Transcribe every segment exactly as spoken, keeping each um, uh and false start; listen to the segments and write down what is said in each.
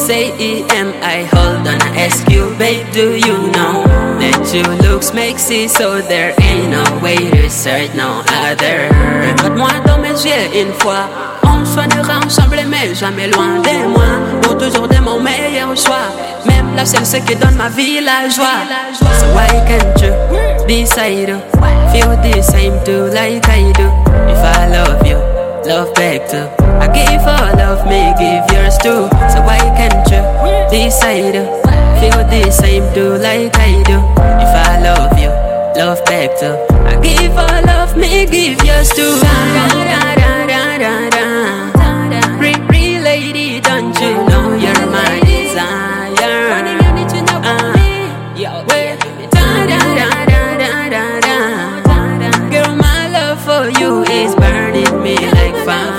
S A E M I. Hold on, I ask you, babe, do you know that your looks make sense, so there ain't no way to search no other. Regarde-moi dans mes yeux une fois, on soignera ensemble mais jamais loin de moi. Pour toujours de mon meilleur choix, même la seule ce qui donne ma vie la joie. So why can't you decide to feel the same too like I do? If I love you, love back too. I give all of me, give yours too. So why can't you decide to feel the same too like I do? If I love you, love back too. I give all of me, give yours too. Da, da, da, da, da, da. Pretty, pretty lady, don't you know you're my desire? Uh, wait. Da, da, da, da, da, da. Girl, my love for you is burning me like fire.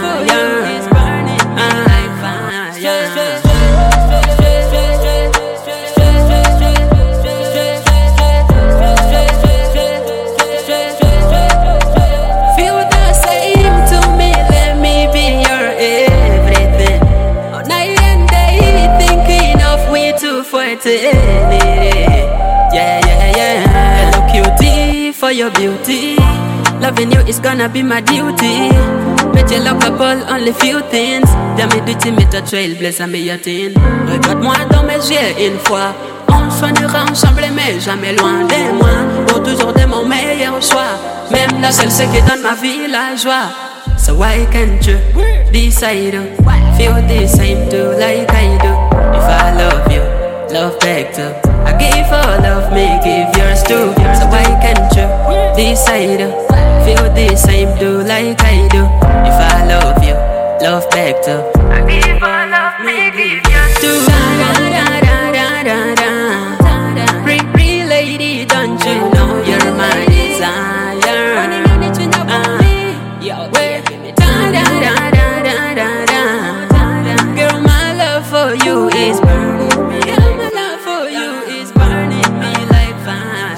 Yeah, yeah, yeah. Hello cutie, for your beauty. Loving you is gonna be my duty. Mais j'ai le couple, only few things. Jamais du timide, toi trailblazer, meilleure-tine. Regarde-moi dans mes yeux une fois. On soignera ensemble mais jamais loin de moi. Pour toujours de mon meilleur choix. Même la seule ce qui donne ma vie la joie. So why can't you decide to feel the same too like I do? If I love you, love back too. I give all of me, give yours too. So why can't you decide to feel the same too like I do? If I love you, love back too. I give all of me, give yours too. Da da da da da da. Pretty, pretty lady, don't you know you're my desire? Uh, wait. Da da da da da da. Girl, my love for you is burning me. My love for you is burning me like fire.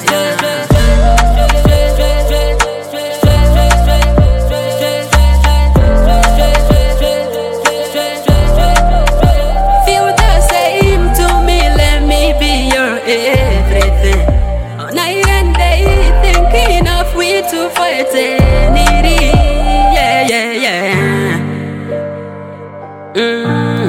Feel the same to me, let me be your everything. All night and day, thinking of we two for eternity. Yeah, yeah, yeah. Mm.